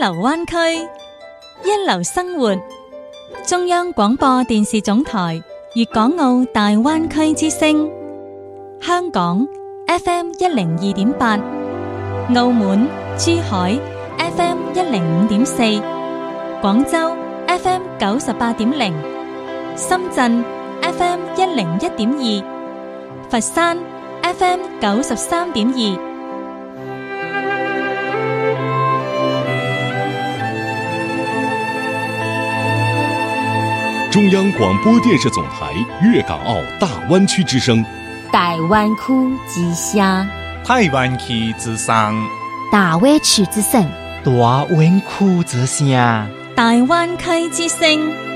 流灣區，一流生活。中央廣播電視總台粵港澳大灣區之聲，香港 FM 102.8，澳門、珠海 FM 105.4，廣州 FM 98.0，深圳 FM 101.2，佛山 FM 93.2。 中央广播电视总台粤港澳大湾区之声， 大湾区之声， 台湾区之声， 大湾区之声， 大湾区之声， 大灣區之聲。